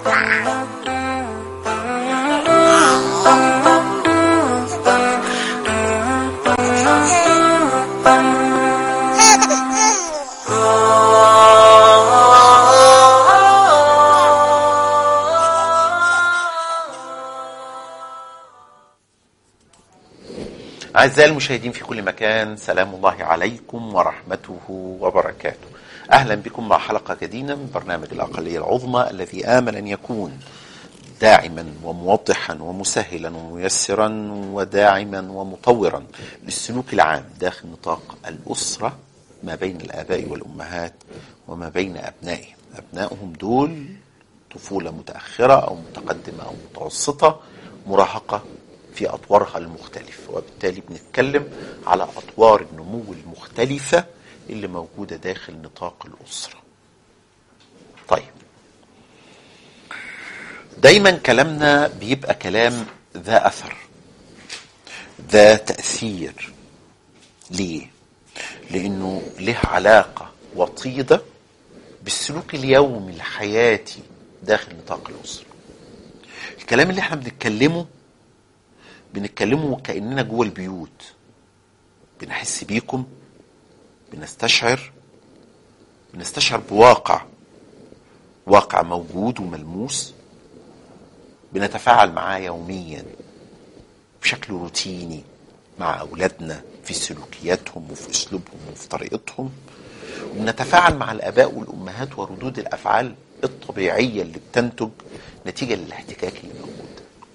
أعزائي المشاهدين في كل مكان، سلام الله عليكم ورحمته وبركاته. أهلا بكم مع حلقة جديدة من برنامج الأقلية العظمى، الذي آمل أن يكون داعما وموضحا ومسهلا وميسرا وداعما ومطورا للسلوك العام داخل نطاق الأسرة ما بين الآباء والأمهات وما بين أبنائهم. أبنائهم دول طفولة متأخرة أو متقدمة أو متوسطة، مراهقة في أطوارها المختلفة، وبالتالي بنتكلم على أطوار النمو المختلفة اللي موجودة داخل نطاق الأسرة. طيب، دايما كلامنا بيبقى كلام ذا أثر، ذا تأثير. ليه؟ لأنه له علاقة وطيدة بالسلوك اليومي الحياتي داخل نطاق الأسرة. الكلام اللي احنا بنتكلمه كأننا جوه البيوت، بنحس بيكم، بنستشعر بواقع موجود وملموس، بنتفاعل معاه يوميا بشكل روتيني مع أولادنا في سلوكياتهم وفي أسلوبهم وفي طريقتهم، وبنتفاعل مع الآباء والأمهات وردود الأفعال الطبيعية اللي بتنتج نتيجة للاحتكاك اللي موجود.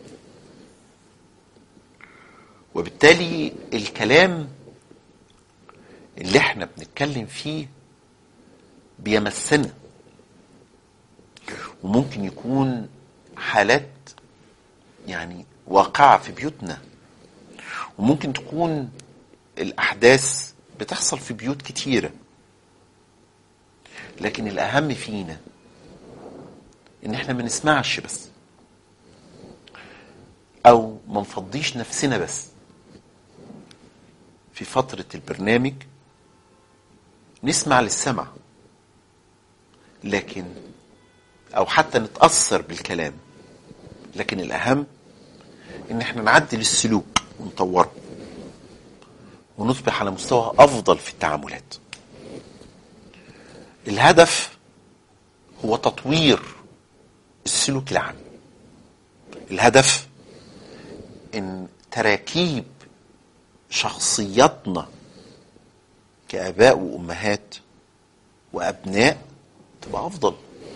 وبالتالي الكلام اللي احنا بنتكلم فيه بيمسنا، وممكن يكون حالات يعني واقعة في بيوتنا، وممكن تكون الأحداث بتحصل في بيوت كتيرة. لكن الأهم فينا إن احنا ما نسمعش بس، أو ما نفضيش نفسنا بس في فترة البرنامج نسمع للسمع، لكن أو حتى نتأثر بالكلام، لكن الأهم إن احنا نعدل السلوك ونطوره ونصبح على مستوى أفضل في التعاملات. الهدف هو تطوير السلوك العام. الهدف إن تراكيب شخصياتنا كآباء وأمهات وأبناء تبقى أفضل.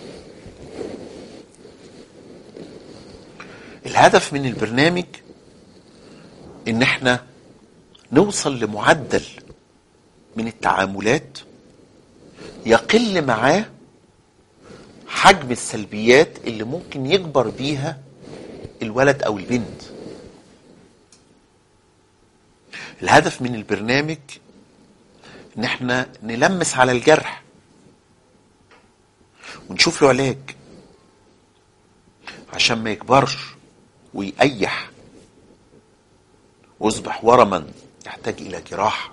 الهدف من البرنامج إن احنا نوصل لمعدل من التعاملات يقل معاه حجم السلبيات اللي ممكن يكبر بيها الولد أو البنت. الهدف من البرنامج ان احنا نلمس على الجرح ونشوف له علاج عشان ما يكبرش ويقيح ويصبح ورما يحتاج الى جراحة.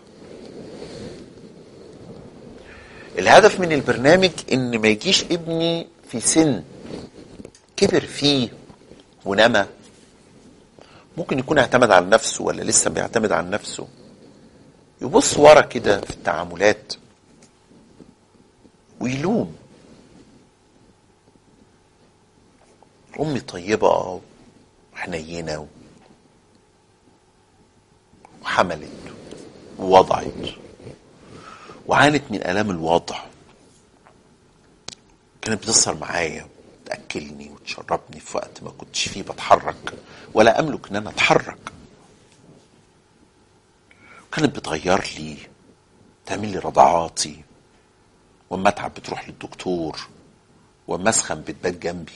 الهدف من البرنامج ان ما يجيش ابني في سن كبر فيه ونما، ممكن يكون اعتمد على نفسه ولا لسه بيعتمد على نفسه، يبص ورا كده في التعاملات ويلوم أمي طيبة وحنينة وحملت ووضعت وعانت من آلام الوضع، كانت بتسهر معايا تأكلني وتشربني في وقت ما كنتش فيه بتحرك ولا أملك أن أنا أتحرك، كانت بتغير لي، تعمل لي رضعاتي، وما أتعب بتروح للدكتور، وما أسخن بتبات جنبي،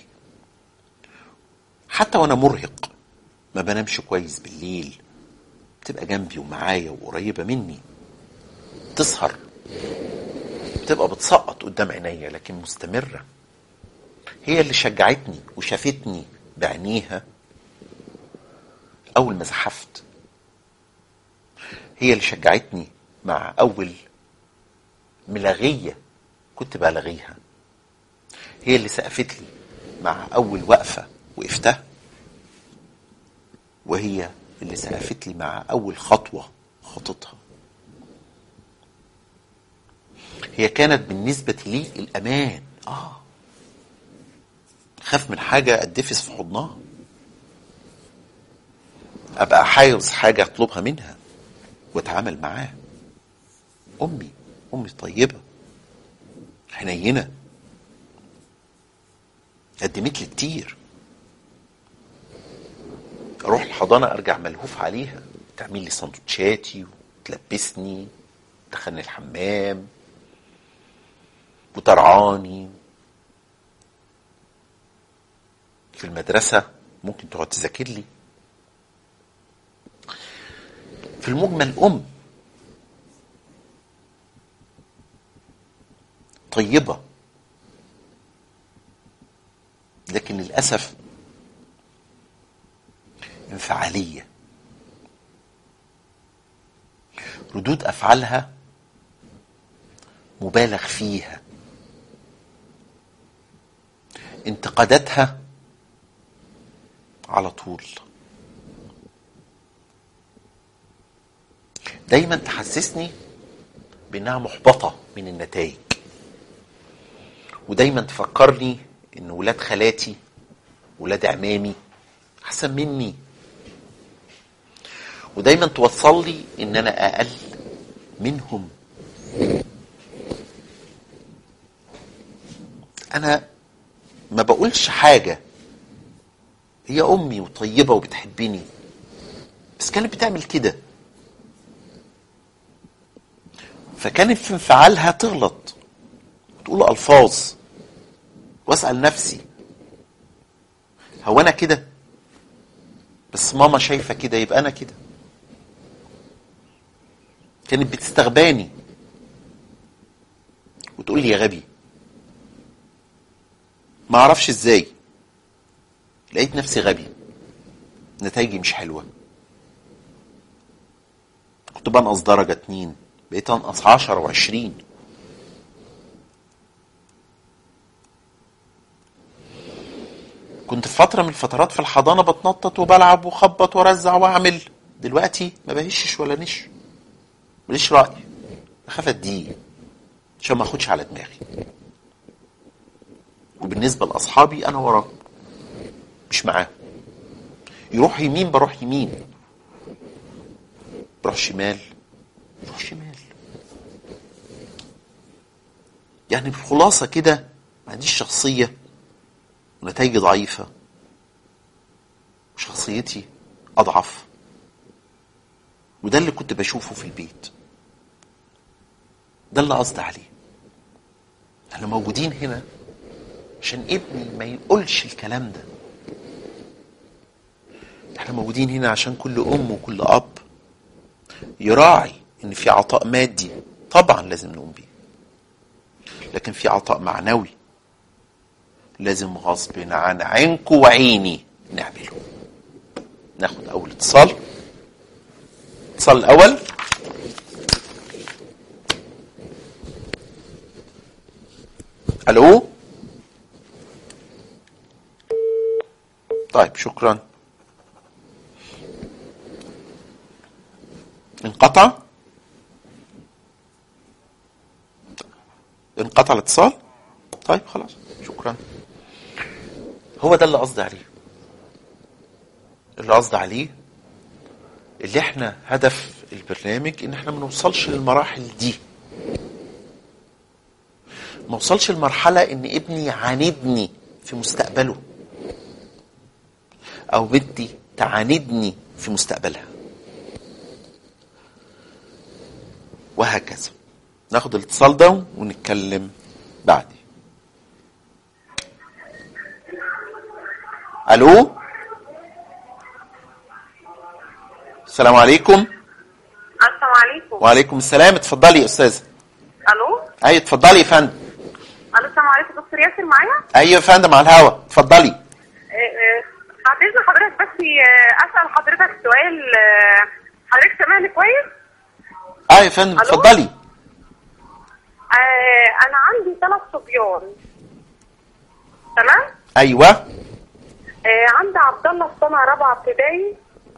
حتى وأنا مرهق ما بنامش كويس بالليل بتبقى جنبي ومعايا وقريبة مني، تسهر، بتبقى بتسقط قدام عينيا لكن مستمرة. هي اللي شجعتني وشافتني بعينيها أول ما زحفت، هي اللي شجعتني مع أول ملاغية كنت بلغيها، هي اللي سقفت لي مع اول وقفة وقفتها، وهي اللي سقفت لي مع اول خطوة خطتها. هي كانت بالنسبة لي الامان. خاف من حاجة اتدفس في حضنها، ابقى حايز حاجة اطلبها منها واتعامل معاها. امي طيبة حنينة، قدمت لي كتير. اروح الحضانة ارجع ملهوف عليها، تعمل لي سندوتشاتي وتلبسني، تدخلني الحمام وترعاني. في المدرسة ممكن تقعد تذاكر لي. في المجمل طيبة، لكن للأسف انفعالية. ردود أفعالها مبالغ فيها، انتقاداتها على طول، دايما تحسسني بأنها محبطة من النتائج، ودايما تفكرني ان ولاد خالاتي ولاد عمامي احسن مني، ودايما توصل لي ان انا اقل منهم. انا ما بقولش حاجة، هي امي وطيبة وبتحبني، بس كانت بتعمل كده. فكانت في انفعالها تغلط، تقول الفاظ، واسأل نفسي هو انا كده؟ بس ماما شايفة كده يبقى انا كده. كانت بتستغباني وتقول لي يا غبي. ما اعرفش ازاي لقيت نفسي غبي، نتائجي مش حلوة. كنت بنقص درجة 2 بقيت انقص 10 و20. كنت في فترة من الفترات في الحضانة بتنطط وبلعب وخبط ورزع واعمل. دلوقتي ما بهشش ولا نش، ماليش رأي، اخاف اديه عشان ما اخدش على دماغي. وبالنسبة لاصحابي انا وراه مش معاه. يروح يمين بروح يمين، بروح شمال بروح شمال. يعني بخلاصة كده ما عنديش شخصية، ونتائجي ضعيفة، وشخصيتي أضعف. وده اللي كنت بشوفه في البيت، ده اللي قصدي عليه. احنا موجودين هنا عشان ابني ما يقولش الكلام ده. احنا موجودين هنا عشان كل أم وكل أب يراعي ان في عطاء مادي طبعا لازم نقوم بيه، لكن في عطاء معنوي لازم غصب عن عينكو وعيني نعمله. ناخد اول اتصال الاول. الو. طيب شكرا. انقطع الاتصال. طيب خلاص شكرا. هو ده اللي قصدي عليه، اللي احنا هدف البرنامج ان احنا ما نوصلش للمراحل دي، ما وصلش المرحلة ان ابني يعاندني في مستقبله او بنتي تعاندني في مستقبلها، وهكذا. ناخد الاتصال ده ونتكلم بعدي. الو. السلام عليكم. السلام عليكم. وعليكم السلام. اتفضلي يا استاذه. الو. ايوه اتفضلي يا فندم. الو السلام عليكم. دكتور ياسر معايا؟ ايوه يا فندم على الهوا، اتفضلي. عايزة حضرتك بس اسال حضرتك سؤال. حضرتك سامعني كويس؟ ايوه يا فندم اتفضلي. انا عندي 3 صبيان، تمام؟ ايوه. عندي عبد الله في سنه رابعه ابتدائي.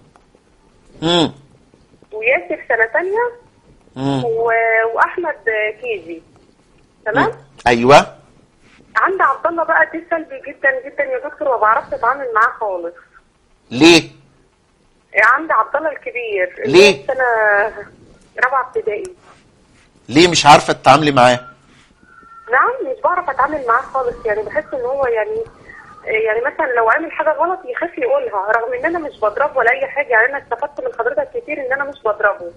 وياسر سنه ثانيه. واحمد كيجي. تمام. ايوه. عندي عبد الله بقى دي سلبي جدا جدا يا دكتور، ما بعرفش اتعامل معاه خالص. ليه؟ عندي عبد الله الكبير ليه؟ سنه رابعه ابتدائي. ليه مش عارفه تتعاملي معاه؟ نعم، مش بعرف اتعامل معاه خالص، يعني بحس ان هو يعني مثلا لو عامل حاجه غلط يخاف يقولها، رغم ان انا مش بضربه ولا اي حاجه، يعني انا استفدت من حضرتك كتير ان انا مش بضربه.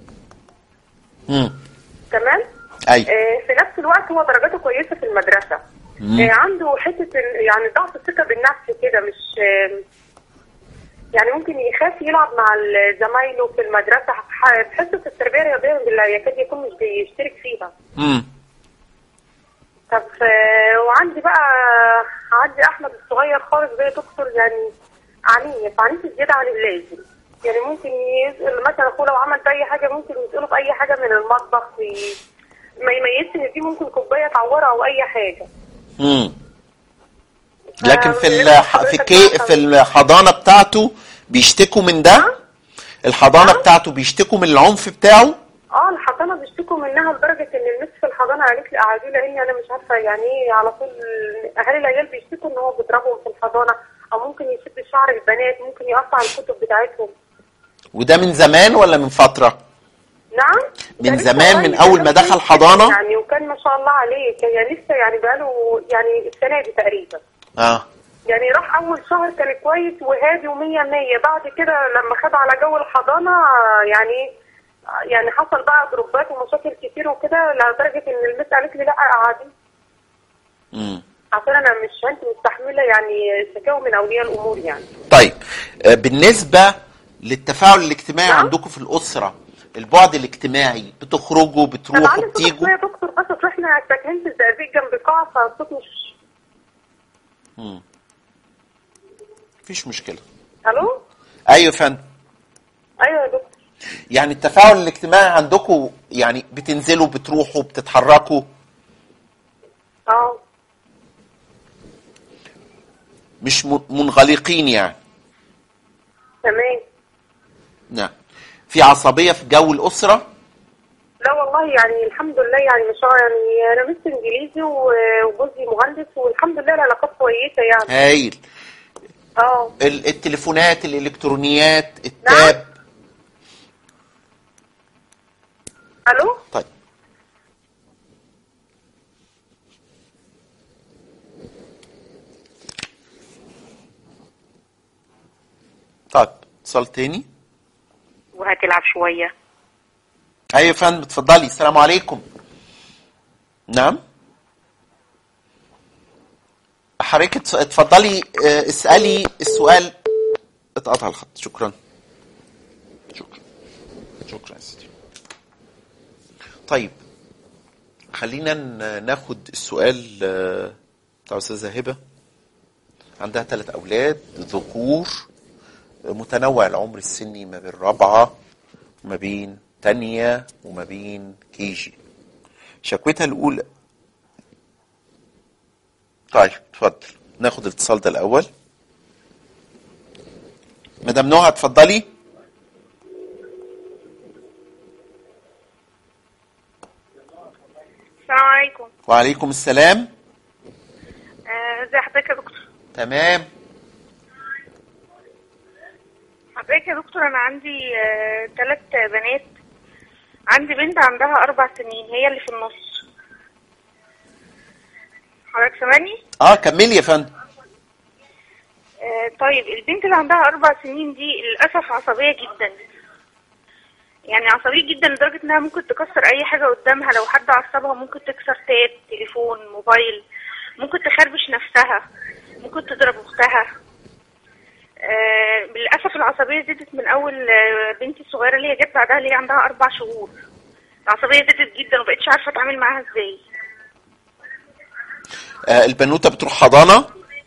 تمام. ايوه. في نفس الوقت هو درجاته كويسه في المدرسه. عنده حته يعني ضعف الثقه بالنفس كده، مش يعني ممكن يخاف يلعب مع زمايله في المدرسه، في حصه التربيه الرياضيه بالله يكاد يكون مش بيشترك فيها. طب وعندي بقى احمد الصغير خالص بقى دكتور، يعني عنيف زياده عن اللازم، يعني ممكن يسال مثلا اخوه لو عمل اي حاجه، ممكن يساله في اي حاجه من المطبخ، ما يميزش ان دي ممكن كوبايه تعورها او اي حاجه. لكن في الحضانه بتاعته بيشتكوا من ده؟ الحضانه بتاعته بيشتكوا من العنف بتاعه؟ الحضانه بيشتكوا منها لدرجه ان المس في الحضانه قالت لي قعدوا لاني انا مش عارفه يعني ايه، على طول اهالي العيال بيشتكوا ان هو بيضربهم في الحضانه، او ممكن يشد شعر البنات، ممكن يقطع الكتب بتاعتهم. وده من زمان ولا من فتره؟ نعم، من زمان، من اول ما دخل حضانه يعني، وكان ما شاء الله عليه، يعني لسه يعني بقاله يعني السنه دي تقريبا. يعني راح اول شهر كان كويس وهادي و100 بعد كده لما خد على جو الحضانه يعني حصل بقى ضربات ومشاكل كتير وكده، لدرجه ان المس قالت لي لا قعدي. عشان انا مش مستحمله يعني شكاوى من اولياء الامور يعني. طيب بالنسبه للتفاعل الاجتماعي عندكم في الاسره، البعد الاجتماعي، بتخرجوا بتروحوا بتيجوا؟ يا دكتور بس احنا ساكنين في الزقازيق جنب قاعه، فالصوت مش مفيش مشكله. الو. ايوه يا فندم. ايوه يا دكتور. يعني التفاعل الاجتماعي عندكم يعني بتنزلوا بتروحوا بتتحركوا؟ مش منغلقين يعني؟ تمام. نعم. في عصبيه في جو الاسره؟ لا والله، يعني الحمد لله، يعني مش يعني انا مس انجليزي وجوزي مهندس، والحمد لله العلاقات كويسه يعني. هايل. التليفونات، الالكترونيات، التاب. نعم. الو. طيب اتصال تاني وهتلعب شويه. ايوه يا فندم، اتفضلي. السلام عليكم. نعم حضرتك اتفضلي، اسالي السؤال. اتقطع الخط. شكرا يا سيدي. طيب خلينا ناخد السؤال بتاع استاذه هبه. عندها 3 اولاد ذكور، متنوع العمر السني ما بين رابعه وما بين تانية وما بين كيجي. شكوتها الاولى. طيب اتفضل، ناخد الاتصال ده الاول. مدام نهى اتفضلي. السلام عليكم. وعليكم السلام. ازي حضرتك يا دكتور؟ تمام. حضرتك يا دكتور، انا عندي 3 بنات. عندي بنت عندها 4 سنين، هي اللي في النص. حضرتك سامعني؟ كملي يا فندم. طيب البنت اللي عندها 4 سنين دي للاسف عصبيه جدا، يعني عصبيه جدا لدرجه انها ممكن تكسر اي حاجه قدامها. لو حد عصبها ممكن تكسر تاب، تليفون، موبايل، ممكن تخربش نفسها، ممكن تضرب اختها. للاسف العصبيه زادت من اول بنتي الصغيره اللي هي جت بعدها، اللي هي عندها 4 شهور. العصبيه زادت جدا ومبقتش عارفه اتعامل معاها ازاي. البنوته بتروح حضانه؟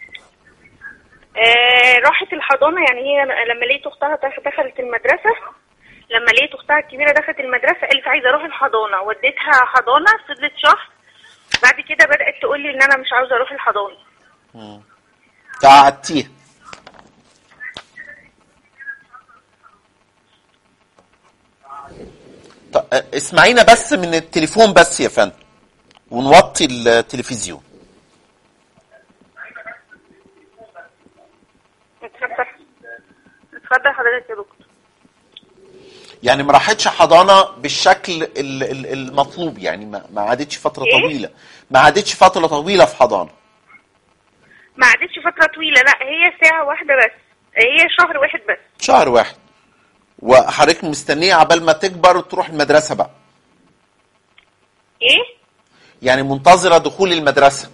راحت الحضانه، يعني هي لما لقيت اختها دخلت المدرسه، لما لقيت اختها الكبيره دخلت المدرسه قالت عايزه اروح الحضانه، وديتها حضانه فضلت شهر. بعد كده بدات تقول لي ان انا مش عاوزه اروح الحضانه. قعدتيها. طب اسمعينا بس من التليفون بس يا فندم، ونوطي التلفزيون. اتفضل حضرتك يا دكتور. يعني ما راحتش حضانه بالشكل المطلوب، يعني ما عادتش فتره طويله، ما عادتش فتره طويله في حضانه. ما عادتش فتره طويله، لا هي ساعه واحده بس، هي شهر واحد بس. شهر واحد، وحضرتك مستنيه عبال ما تكبر وتروح المدرسه بقى. ايه؟ يعني منتظره دخول المدرسه.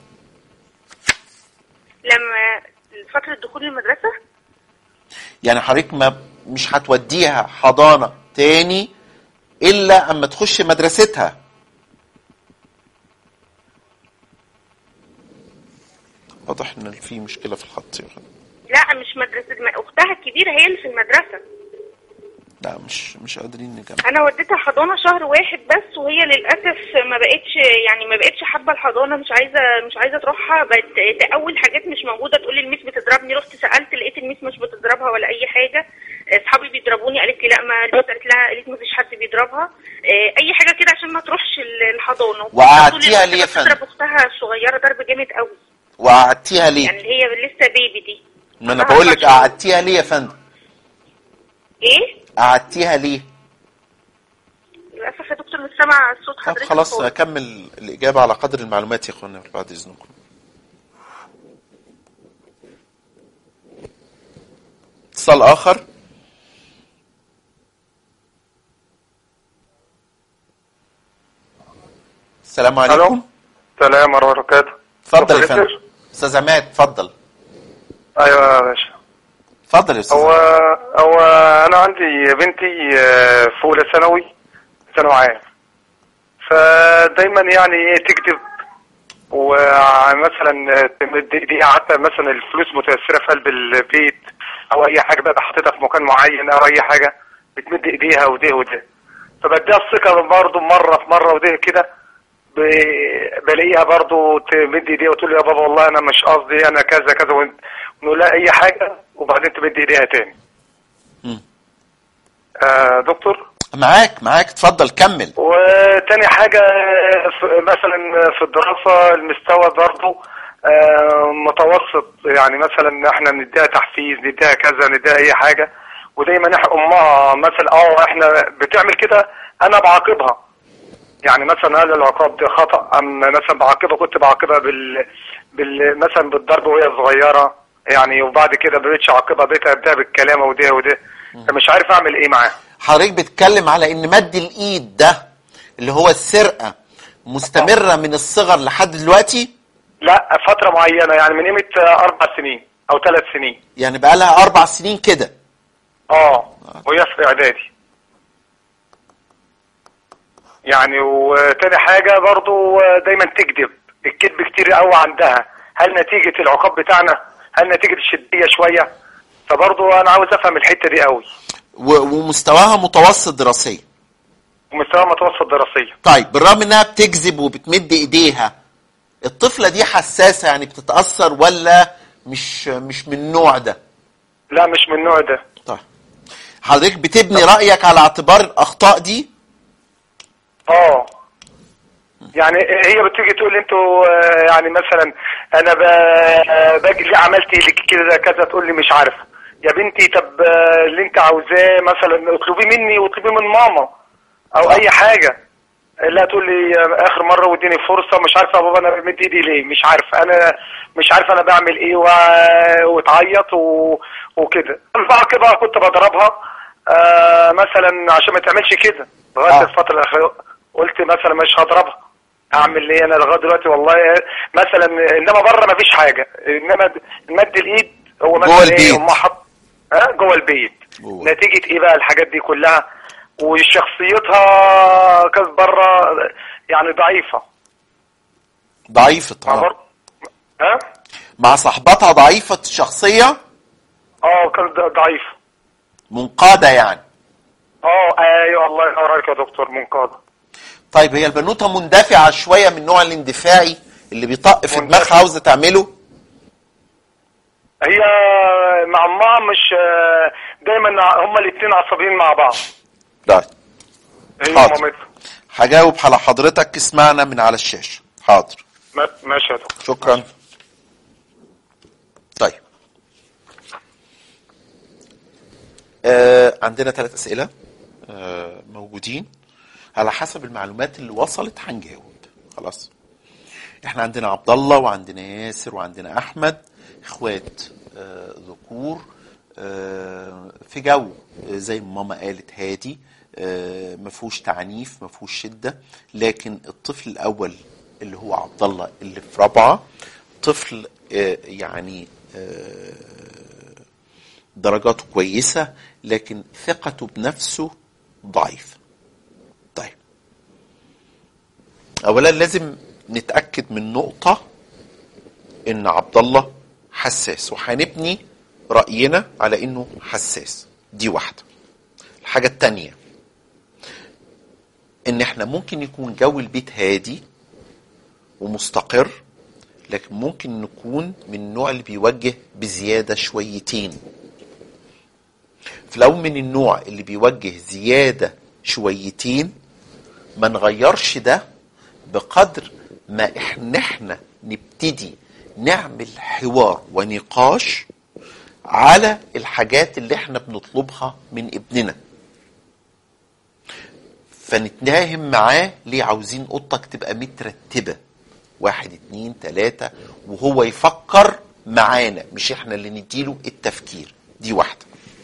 لما فتره دخول المدرسه يعني حضرتك مش هتوديها حضانه تاني الا اما تخش مدرستها. واضح ان في مشكله في الخط. لا مش مدرسه، اختها الكبيره هي اللي في المدرسه. لا مش قادرين نجمع. انا وديتها حضانه شهر واحد بس، وهي للاسف ما بقتش حابه الحضانه، مش عايزه تروحها. بقت اول حاجات مش موجوده، تقول لي الميس بتضربني. رحت سالت لقيت الميس مش بتضربها ولا اي حاجه. اصحابي بيضربوني، قالت لي لا، ما قالت لها، قالت ما فيش حد بيضربها. اي حاجه كده عشان ما تروحش الحضانه. وقعدتيها ليه يا فندم؟ بتضرب اختها الصغيره ضرب جامد قوي. وقعدتيها ليه؟ يعني هي لسه بيبي دي. ما انا بقول لك قعدتيها ليه يا فندم؟ ايه؟ قعدتيها ليه؟ للاسف يا دكتور مش سامع صوت حضرتك. طب خلاص اكمل الاجابه على قدر المعلومات يا اخوانا بعد اذنكم. اتصال اخر. السلام عليكم. السلام ورحمه الله وبركاته. اتفضل يا فندم. استاذ عماد اتفضل. ايوه يا باشا. اتفضل يا استاذ. هو انا عندي بنتي في اولى ثانوي عام، فدايما يعني تكذب، ومثلا دي حتى مثلا الفلوس متيسره في قلب البيت او اي حاجه بقى حاططها في مكان معين او اي حاجه، بتمد ايديها وده فبديها الثقه برضه مره في مره وده كده، بلاقيها برضه تمد ايديها وتقول لي يا بابا والله انا مش قصدي، انا كذا كذا، ونقول لها اي حاجه وبعدين تمد ايديها تاني. دكتور معاك اتفضل كمل. وتاني حاجة مثلا في الدراسة المستوى برضه متوسط، يعني مثلا احنا نديها تحفيز، نديها كذا، نديها اي حاجة، ودايما امها مثلا احنا بتعمل كده انا بعاقبها. يعني مثلا هل العقاب ده خطأ ام مثلا بعاقبها، كنت بعاقبها مثلا بالضرب وهي صغيرة يعني، وبعد كده بقيتش اعاقبها، بقيت ابدأ بالكلام وده فمش عارف اعمل ايه معاه. حضرتك بتتكلم على ان مد الايد ده اللي هو السرقه مستمره من الصغر لحد دلوقتي؟ لا فتره معينه، يعني من قيمه 4 سنين او 3 سنين. يعني بقى لها 4 سنين كده؟ وهي في اعدادي يعني. وتاني حاجه برضو دايما تكذب، الكذب كتير قوي عندها. هل نتيجه العقاب بتاعنا؟ هل نتيجه الشديه شويه؟ فبرضو انا عاوز افهم الحته دي قوي. ومستواها متوسط دراسيا؟ ومستواها متوسط دراسيا. طيب بالرغم انها بتكذب وبتمد ايديها، الطفله دي حساسه يعني بتتاثر ولا مش من النوع ده؟ لا مش من النوع ده. طيب حضرتك بتبني رايك على اعتبار الاخطاء دي؟ يعني هي بتيجي تقول لي انتوا يعني مثلا انا باجي ليه عملت لك كده كذا، تقول لي مش عارف يا بنتي. طب اللي انت عاوزاه مثلا اطلبيه مني واطلبيه من ماما او اي حاجه. لا تقول لي اخر مره واديني فرصه، مش عارفه يا بابا انا بمد ايدي ليه، مش عارف انا بعمل ايه، وتعيط وكده. بعاقبها، كنت بضربها مثلا عشان ما تعملش كده لغايه الفتره الاخيره. قلت مثلا مش هضربها، اعمل ايه انا لغايه دلوقتي والله مثلا. انما بره ما فيش حاجه، انما مد الايد هو مثلا جوه البيت. امها حط جوه البيت. نتيجه ايه بقى الحاجات دي كلها؟ وشخصيتها كانت بره يعني ضعيفه مع صاحبتها ضعيفه الشخصيه. كانت ضعيفه، منقاده يعني. ايوه الله ينور عليك يا دكتور، منقاده. طيب هي البنوته مندفعه شويه من النوع الاندفاعي اللي بيطق في دماغها عاوزه تعمله؟ هي مع امها مش دايما هما الاثنين عصبيين مع بعض. لا هي مامتها. هجاوب على حضرتك، اسمعنا من على الشاشة. حاضر ماشي يا دكتور. شكرا. طيب عندنا 3 أسئلة موجودين، على حسب المعلومات اللي وصلت هنجاوب. خلاص، احنا عندنا عبد الله وعندنا ياسر وعندنا احمد، اخوات ذكور في جو زي ما ماما قالت هادي، مفهوش تعنيف مفهوش شدة. لكن الطفل الاول اللي هو عبد الله اللي في 4 طفل يعني درجاته كويسة لكن ثقته بنفسه ضعيف. طيب اولا لازم نتأكد من نقطة ان عبد الله حساس، وهنبني رأينا على انه حساس. دي واحدة. الحاجة التانية ان احنا ممكن يكون جو البيت هادي ومستقر، لكن ممكن نكون من النوع اللي بيوجه بزيادة شويتين. فلو من النوع اللي بيوجه زيادة شويتين ما نغيرش ده بقدر ما احنا نبتدي نعمل حوار ونقاش على الحاجات اللي احنا بنطلبها من ابننا، فنتناهم معاه ليه عاوزين اوضتك تبقى مترتبة 1 2 3، وهو يفكر معانا مش احنا اللي نديله التفكير. دي واحدة.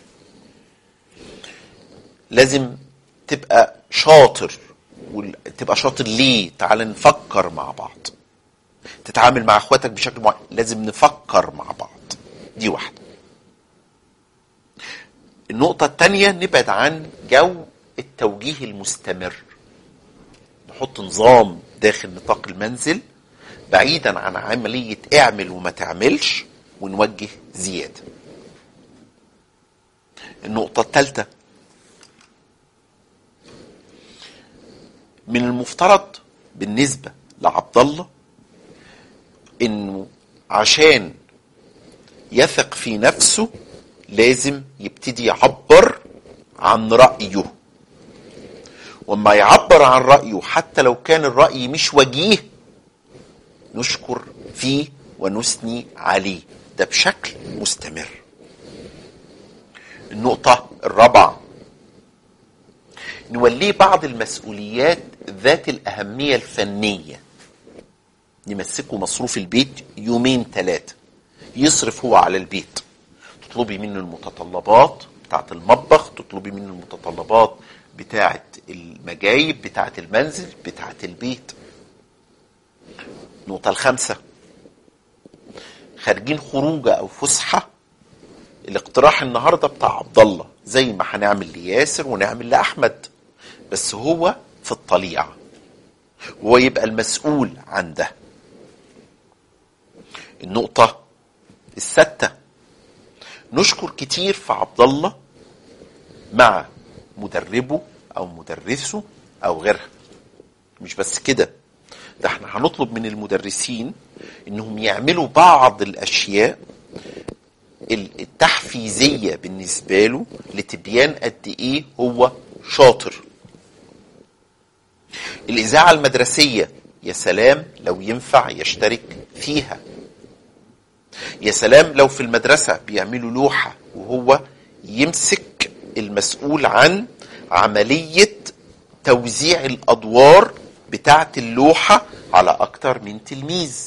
لازم تبقى شاطر. تبقى شاطر ليه؟ تعال نفكر مع بعض. تتعامل مع اخواتك بشكل معين، لازم نفكر مع بعض. دي واحدة. النقطة التانية نبعد عن جو التوجيه المستمر، نحط نظام داخل نطاق المنزل بعيدا عن عملية اعمل وما تعملش ونوجه زيادة. النقطة الثالثة، من المفترض بالنسبة لعبد الله انه عشان يثق في نفسه لازم يبتدي يعبر عن رأيه، وما يعبر عن رأيه حتى لو كان الرأي مش وجيه نشكر فيه ونثني عليه، ده بشكل مستمر. النقطة الرابعة، نوليه بعض المسؤوليات ذات الأهمية الفنية. نمسكه مصروف البيت 2 3 يصرف هو على البيت. تطلبي منه المتطلبات بتاعت المطبخ، تطلبي منه المتطلبات بتاعت المجايب بتاعت المنزل بتاعت البيت. النقطة الخامسة، خارجين خروجة أو فسحة، الاقتراح النهاردة بتاع عبد الله زي ما هنعمل لياسر ونعمل لأحمد، بس هو في الطليعة وهو يبقى المسؤول عن ده. النقطة السادسة، نشكر كتير في عبد الله مع مدربه أو مدرسه أو غيرها. مش بس كده، ده احنا هنطلب من المدرسين انهم يعملوا بعض الاشياء التحفيزية بالنسبة له لتبيان قد ايه هو شاطر. الإذاعة المدرسية يا سلام لو ينفع يشترك فيها. يا سلام لو في المدرسة بيعملوا لوحة وهو يمسك المسؤول عن عملية توزيع الأدوار بتاعة اللوحة على أكتر من تلميذ.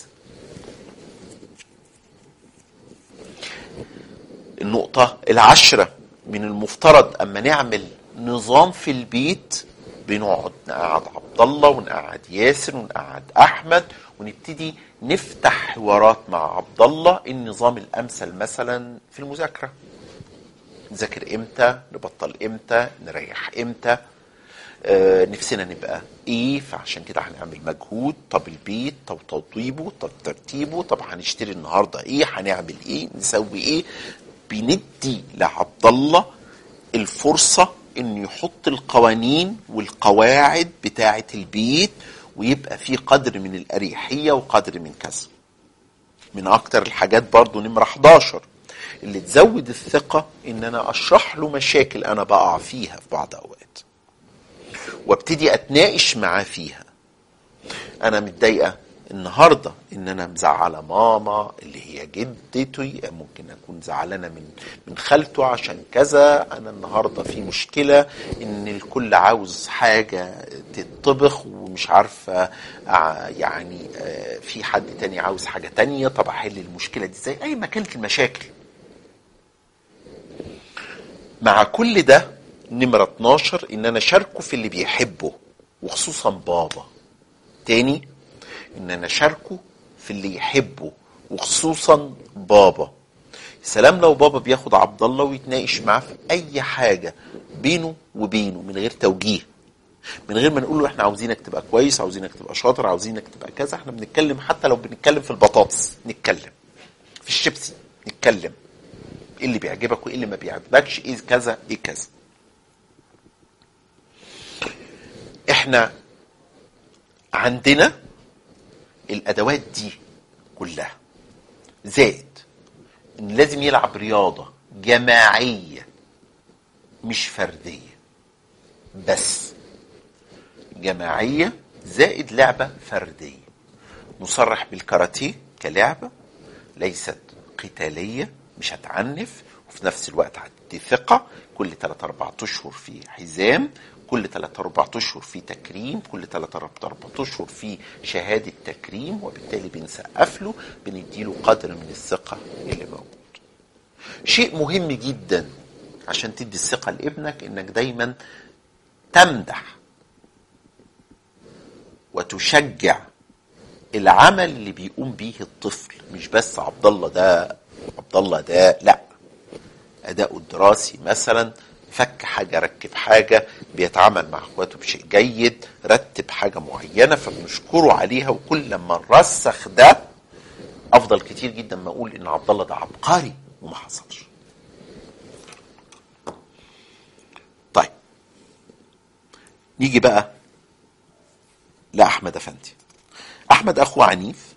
النقطة العاشرة، من المفترض أما نعمل نظام في البيت بنقعد نقعد عبد الله ونقعد ياسر ونقعد أحمد ونبتدي نفتح حوارات مع عبد الله. النظام الأمثل مثلا في المذاكرة، نذاكر إمتى، نبطل إمتى، نريح إمتى، نفسنا نبقى ايه، فعشان كده هنعمل مجهود. طب البيت، طب توضيبه، طب ترتيبه، طب هنشتري النهارده ايه، هنعمل ايه، نسوي ايه. بندي لعبد الله الفرصة انه يحط القوانين والقواعد بتاعة البيت، ويبقى في قدر من الأريحية وقدر من كذا. من اكتر الحاجات برضو نمرة 11، اللي تزود الثقة ان انا اشرح له مشاكل انا بقع فيها في بعض اوقات، وابتدي اتناقش معاه فيها. انا متضايقة النهاردة ان انا مزعلة ماما اللي هي جدتي، ممكن اكون زعلانة من خالته عشان كذا، انا النهاردة في مشكلة ان الكل عاوز حاجة تطبخ ومش عارفة يعني في حد تاني عاوز حاجة تانية، طب احل المشكلة دي ازاي؟ اي ما كانت المشاكل. مع كل ده نمرة 12 ان انا شاركه في اللي بيحبه، وخصوصا بابا. تاني، ان انا شاركه في اللي يحبه وخصوصا بابا. سلام لو بابا بياخد عبد الله ويتناقش معاه في اي حاجة بينه وبينه من غير توجيه، من غير ما نقول له احنا عاوزينك تبقى كويس، عاوزينك تبقى شاطر، عاوزينك تبقى كذا. احنا بنتكلم، حتى لو بنتكلم في البطاطس نتكلم، في الشيبسي نتكلم، ايه اللي بيعجبك وايه اللي ما بيعجبكش، ايه كذا ايه كذا. احنا عندنا الادوات دي كلها، زائد ان لازم يلعب رياضة جماعية مش فردية بس، جماعية زائد لعبة فردية. نصرح بالكاراتيه كلعبة ليست قتالية، مش هتعنف، وفي نفس الوقت هتدي ثقة. كل 3-4 اشهر في حزام، كل 3-4 اشهر في تكريم، كل 3-4 اشهر في شهادة تكريم، وبالتالي بنسقف له، بنديله قدر من الثقة اللي موجود. شيء مهم جدا عشان تدي الثقة لابنك، انك دايما تمدح وتشجع العمل اللي بيقوم به الطفل. مش بس عبد الله ده لا، اداؤه الدراسي مثلا، فك حاجة، ركب حاجة، بيتعامل مع اخواته بشيء جيد، رتب حاجة معينة فبنشكره عليها. وكل لما نرسخ ده افضل كتير جدا ما اقول ان عبد الله ده عبقري وما حصلش. طيب نيجي بقى لأحمد أفندي. أحمد أخوه عنيف،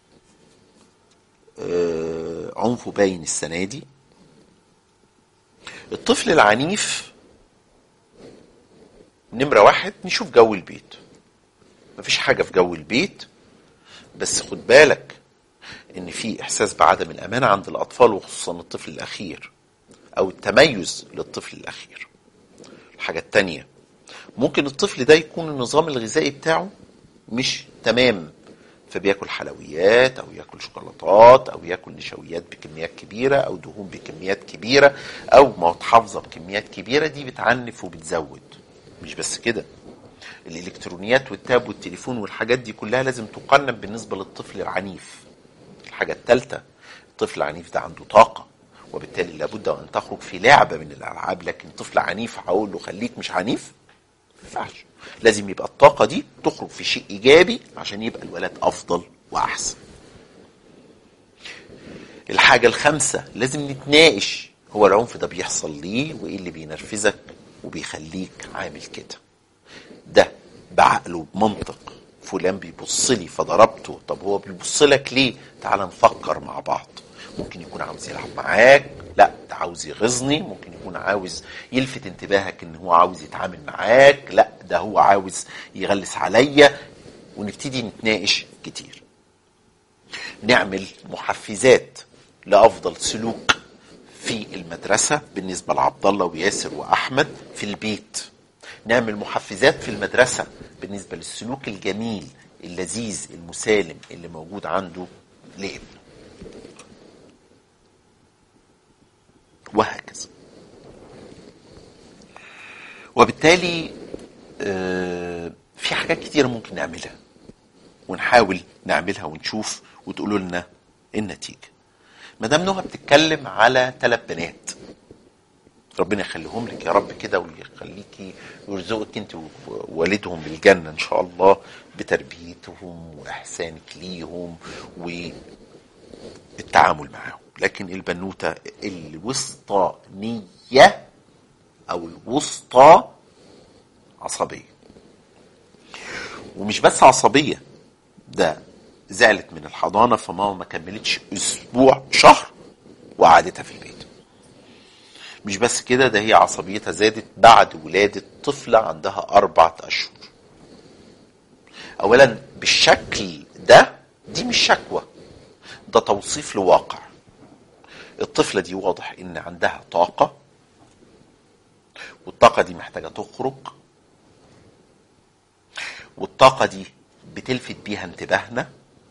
عنفه باين السنة دي. الطفل العنيف نمرة 1 نشوف جو البيت. مفيش حاجة في جو البيت، بس خد بالك ان في احساس بعدم الأمان عند الأطفال، وخصوصا الطفل الأخير أو التميز للطفل الأخير. الحاجة التانية، ممكن الطفل ده يكون النظام الغذائي بتاعه مش تمام، فبياكل حلويات او ياكل شوكولاتات او ياكل نشويات بكميات كبيرة او دهون بكميات كبيرة او مواد حافظة بكميات كبيرة. دي بتعنف وبتزود. مش بس كده، الالكترونيات والتاب والتليفون والحاجات دي كلها لازم تقنن بالنسبة للطفل العنيف. الحاجة الثالثة، الطفل العنيف ده عنده طاقة، وبالتالي لابد ان تخرج في لعبة من الالعاب. لكن طفل عنيف هقول له خليك مش عنيف؟ ما ينفعش. لازم يبقى الطاقة دي تخرج في شيء إيجابي عشان يبقى الولد أفضل وأحسن. الحاجة الخامسة، لازم نتناقش هو العنف ده بيحصل ليه وإيه اللي بينرفزك وبيخليك عامل كده. ده بعقله بمنطق، فلان بيبص لي فضربته، طب هو بيبص لك ليه؟ تعال نفكر مع بعض. ممكن يكون عاوز يلعب معاك، لا ده عاوز يغيظني. ممكن يكون عاوز يلفت انتباهك ان هو عاوز يتعامل معاك، لا ده هو عاوز يغلس عليا. ونبتدي نتناقش كتير. نعمل محفزات لأفضل سلوك في المدرسة بالنسبة لعبد الله وياسر وأحمد. في البيت نعمل محفزات في المدرسة بالنسبة للسلوك الجميل اللذيذ المسالم اللي موجود عنده لابنه، وهكذا. وبالتالي في حاجات كتيرة ممكن نعملها، ونحاول نعملها ونشوف وتقولوا لنا النتيجة. مدام نهى بتتكلم على 3 بنات، ربنا يخليهم لك يا رب كده، ويخليكي ويرزقك انت ووالدهم بالجنة ان شاء الله بتربيتهم واحسانك ليهم والتعامل معهم. لكن البنوتة الوسطانية او الوسطى عصبية، ومش بس عصبية، ده زعلت من الحضانة فماما ما كملتش اسبوع شهر وقعدتها في البيت. مش بس كده، ده هي عصبيتها زادت بعد ولادة طفلة عندها 4 أشهر. اولا بالشكل ده دي مش شكوى، ده توصيف لواقع. الطفلة دي واضح ان عندها طاقة، والطاقة دي محتاجة تخرج، والطاقة دي بتلفت بيها انتباهنا.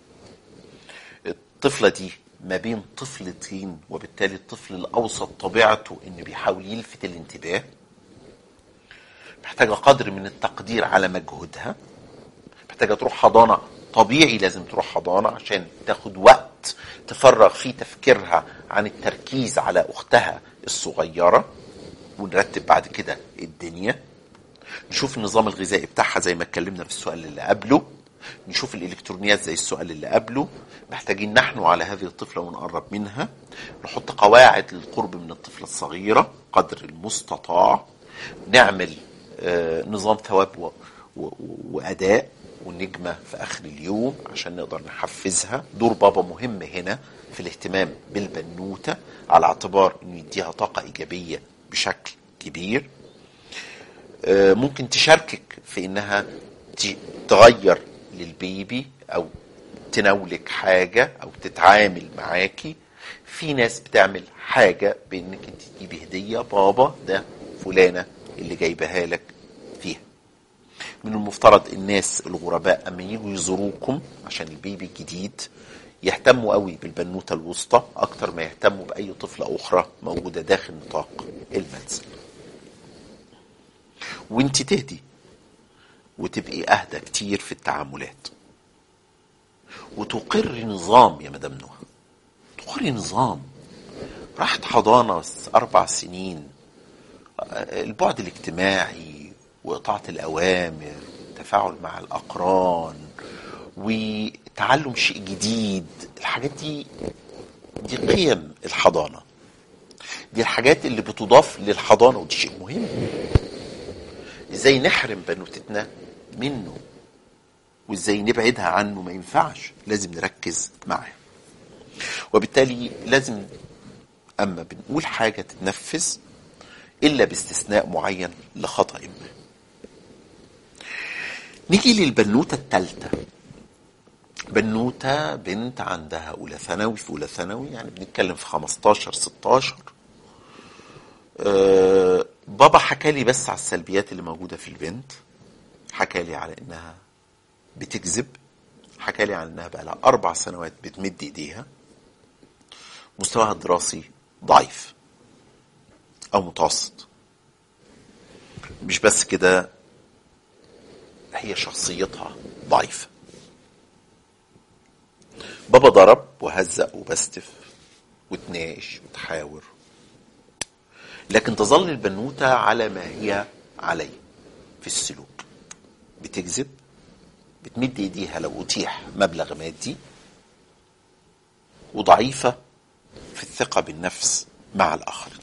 الطفلة دي ما بين طفلتين، وبالتالي الطفل الأوسط طبيعته إنه بيحاول يلفت الانتباه، محتاجة قدر من التقدير على مجهودها، محتاجة تروح حضانة، طبيعي لازم تروح حضانة عشان تاخد وقت تفرغ فيه تفكيرها عن التركيز على أختها الصغيرة، ونرتب بعد كده الدنيا. نشوف النظام الغذائي بتاعها زي ما اتكلمنا في السؤال اللي قبله، نشوف الإلكترونيات زي السؤال اللي قبله. محتاجين نحن على هذه الطفلة ونقرب منها، نحط قواعد للقرب من الطفلة الصغيرة قدر المستطاع، نعمل نظام ثواب وأداء ونجمة في آخر اليوم عشان نقدر نحفزها. دور بابا مهم هنا في الاهتمام بالبنوتة على اعتبار انه يديها طاقة إيجابية بشكل كبير. ممكن تشاركك في انها تغير للبيبي او تناولك حاجة او تتعامل معاكي. في ناس بتعمل حاجة بانك انت تجيبي هدية، بابا ده فلانة اللي جايبها لك فيها. من المفترض الناس الغرباء اما يجوا يزوروكم عشان البيبي الجديد يهتموا قوي بالبنوتة الوسطى اكتر ما يهتموا باي طفلة اخرى موجودة داخل نطاق المنزل. وانت تهدي وتبقي اهدى كتير في التعاملات، وتقري نظام يا مدام نوح، تقري نظام. راحت حضانة 4 سنين، البعد الاجتماعي وإطاعة الأوامر، تفاعل مع الأقران، وتعلم شيء جديد. الحاجات دي قيم الحضانة، دي الحاجات اللي بتضاف للحضانة، ودي شيء مهم. ازاي نحرم بنوتتنا منه وازاي نبعدها عنه؟ ما ينفعش، لازم نركز معاه. وبالتالي لازم اما بنقول حاجة تتنفذ الا باستثناء معين لخطأ ما. نيجي للبنوتة الثالثة، بنوتة بنت عندها اولى ثانوي، في اولى ثانوي يعني بنتكلم في 15-16. بابا حكى لي بس على السلبيات اللي موجودة في البنت، حكى لي على انها بتكذب، حكى لي على انها بقى لها 4 سنوات بتمد ايديها، مستواها الدراسي ضعيف او متوسط. مش بس كده، هي شخصيتها ضعيفة. بابا ضرب وهزق وبستف وتناقش وتحاور، لكن تظل البنوتة على ما هي عليه في السلوك. بتكذب، بتمد ايديها لو اتيح مبلغ مادي، وضعيفة في الثقة بالنفس مع الآخرين.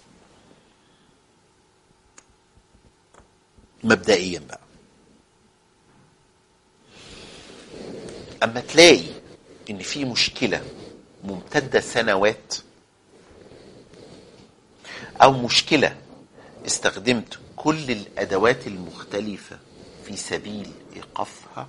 مبدئيا بقى اما تلاقي ان في مشكلة ممتدة سنوات، او مشكلة استخدمت كل الادوات المختلفة في سبيل ايقافها،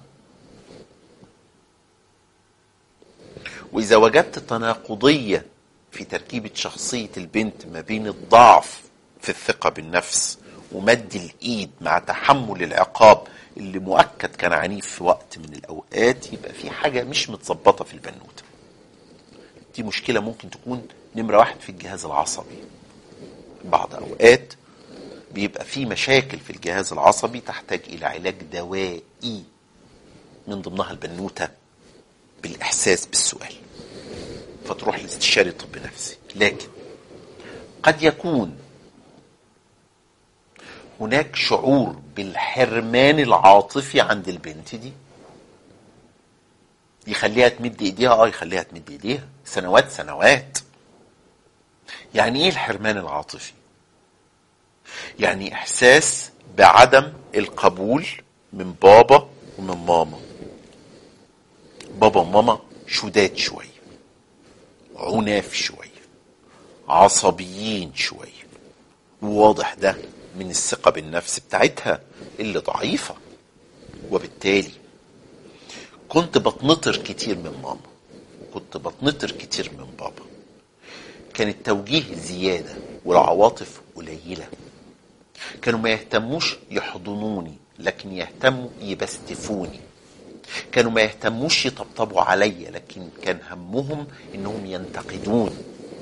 واذا وجدت تناقضية في تركيبة شخصية البنت ما بين الضعف في الثقة بالنفس ومد الايد مع تحمل العقاب اللي مؤكد كان عنيف في وقت من الاوقات، يبقى في حاجة مش متظبطة في البنوتة. دي مشكلة ممكن تكون نمرة 1 في الجهاز العصبي. بعض اوقات بيبقى في مشاكل في الجهاز العصبي تحتاج الى علاج دوائي، من ضمنها البنوتة بالاحساس بالسؤال، فتروح لاستشاري طب نفسي. لكن قد يكون هناك شعور بالحرمان العاطفي عند البنت دي يخليها تمد ايديها، يخليها تمد ايديها سنوات. يعني ايه الحرمان العاطفي؟ يعني احساس بعدم القبول من بابا ومن ماما. بابا وماما شداد شوية، عناف شوية، عصبيين شوية، وواضح ده من الثقة بالنفس بتاعتها اللي ضعيفة. وبالتالي كنت بتنطر كتير من ماما، كنت بتنطر كتير من بابا. كان التوجيه زيادة والعواطف قليلة. كانوا ما يهتموش يحضنوني، لكن يهتموا يبستفوني. كانوا ما يهتموش يطبطبوا عليا، لكن كان همهم انهم ينتقدوني.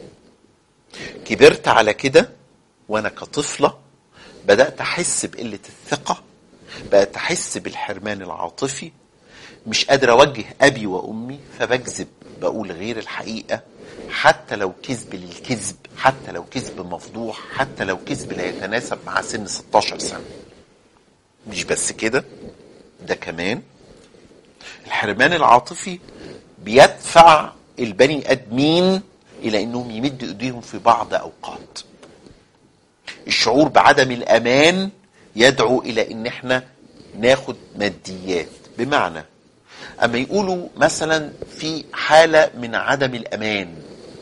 كبرت على كده وانا كطفلة بدأت احس بقلة الثقة، بقيت احس بالحرمان العاطفي، مش قادر اوجه ابي وامي، فبكذب، بقول غير الحقيقة، حتى لو كذب للكذب، حتى لو كذب مفضوح، حتى لو كذب لا يتناسب مع سن 16 سنة. مش بس كده، ده كمان الحرمان العاطفي بيدفع البني ادمين الى انهم يمدوا ايديهم في بعض اوقات. الشعور بعدم الامان يدعو الى ان احنا ناخد ماديات. بمعنى اما يقولوا مثلا في حالة من عدم الامان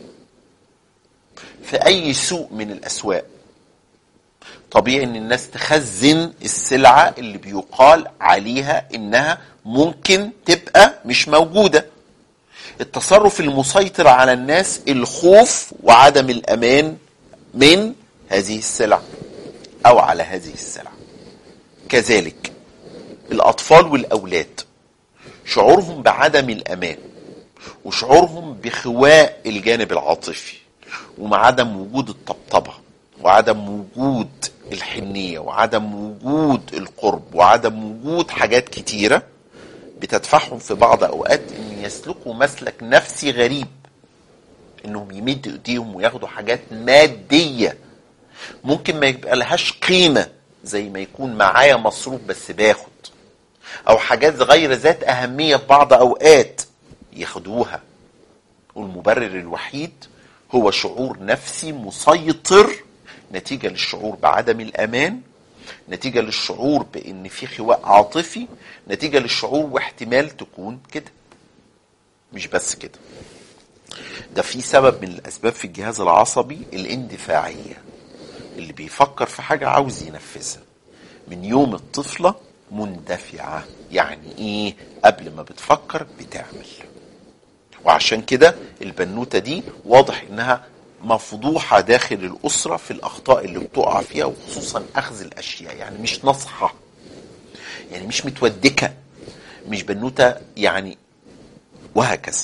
في اي سوق من الاسواق، طبيعي ان الناس تخزن السلعة اللي بيقال عليها انها ممكن تبقى مش موجودة. التصرف المسيطر على الناس الخوف وعدم الامان من هذه السلع او على هذه السلع. كذلك الاطفال والاولاد شعورهم بعدم الامان وشعورهم بخواء الجانب العاطفي ومع عدم وجود الطبطبة وعدم وجود الحنية وعدم وجود القرب وعدم وجود حاجات كتيرة بتدفعهم في بعض اوقات ان يسلكوا مسلك نفسي غريب، انهم يمدوا ايديهم وياخدوا حاجات مادية ممكن ما يبقى لهاش قيمة، زي ما يكون معايا مصروف بس باخد، او حاجات غير ذات اهمية في بعض اوقات ياخدوها. والمبرر الوحيد هو شعور نفسي مسيطر، نتيجة للشعور بعدم الامان، نتيجة للشعور بان في خواء عاطفي، نتيجة للشعور واحتمال تكون كده. مش بس كده، ده في سبب من الاسباب في الجهاز العصبي الاندفاعية، اللي بيفكر في حاجة عاوز ينفذها. من يوم الطفلة مندفعة، يعني ايه؟ قبل ما بتفكر بتعمل. وعشان كده البنوتة دي واضح انها مفضوحة داخل الأسرة في الأخطاء اللي بتقع فيها، وخصوصا أخذ الأشياء. يعني مش نصحة، يعني مش متودكة، مش بنوتة يعني، وهكذا.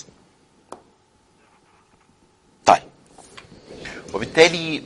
طيب، وبالتالي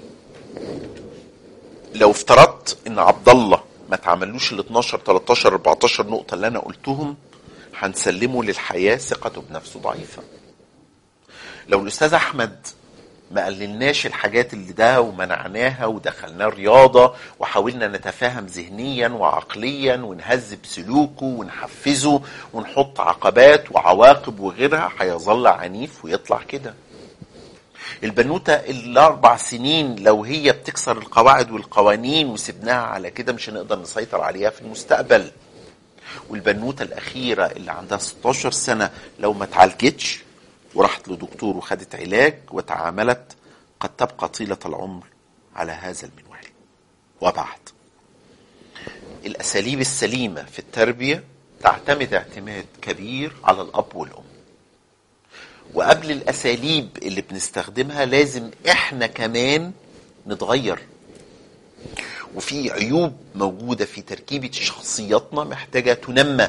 لو افترضت ان عبد الله ما تعملوش ال 12 13 14 نقطة اللي انا قلتهم، هنسلمه للحياة ثقته بنفسه ضعيفة. لو الاستاذ احمد ما قللناش الحاجات اللي ده ومنعناها ودخلناه رياضة وحاولنا نتفاهم ذهنيا وعقليا ونهذب سلوكه ونحفزه ونحط عقبات وعواقب وغيرها، هيظل عنيف ويطلع كده. البنوتة ال4 سنين لو هي بتكسر القواعد والقوانين وسبناها على كده مش هنقدر نسيطر عليها في المستقبل. والبنوتة الأخيرة اللي عندها 16 سنة لو ما تعالجتش وراحت لدكتور وخدت علاج وتعاملت، قد تبقى طيلة العمر على هذا المنوال. وبعد، الأساليب السليمة في التربية تعتمد اعتماد كبير على الأب والأم. وقبل الأساليب اللي بنستخدمها لازم إحنا كمان نتغير. وفي عيوب موجودة في تركيبة شخصياتنا محتاجة تنمى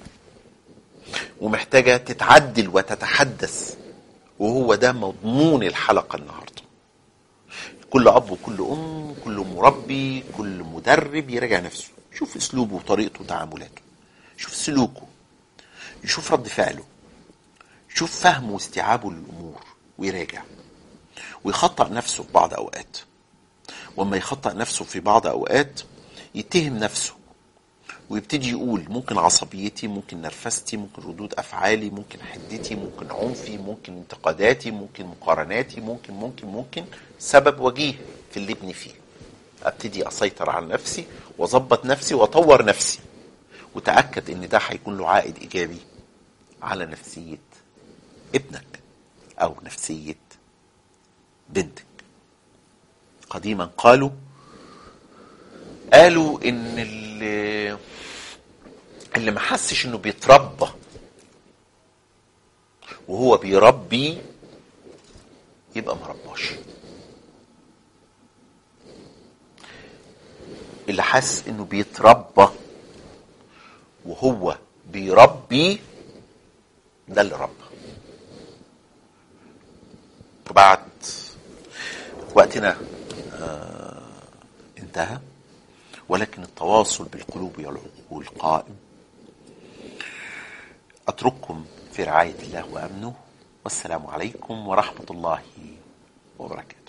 ومحتاجة تتعدل وتتحدث، وهو ده مضمون الحلقة النهاردة. كل أب وكل أم، كل مربي، كل مدرب يراجع نفسه، يشوف أسلوبه وطريقته وتعاملاته، يشوف سلوكه، يشوف رد فعله، يشوف فهمه واستيعابه للأمور، ويراجع ويخطأ نفسه في بعض أوقات. وما يخطأ نفسه في بعض أوقات يتهم نفسه ويبتدي يقول ممكن عصبيتي، ممكن نرفستي، ممكن ردود أفعالي، ممكن حدتي، ممكن عنفي، ممكن انتقاداتي، ممكن مقارناتي، ممكن سبب وجيه في اللي ابني فيه. ابتدي أسيطر على نفسي وأظبط نفسي وأطور نفسي، وتأكد ان ده هيكون له عائد إيجابي على نفسية ابنك أو نفسية بنتك. قديما قالوا ان اللي ما حسش انه بيتربى وهو بيربي يبقى ما رباش. اللي حس انه بيتربى وهو بيربي ده اللي ربى. وبعد وقتنا انتهى، ولكن التواصل بالقلوب والعقول قائم. أترككم في رعاية الله وأمنه، والسلام عليكم ورحمة الله وبركاته.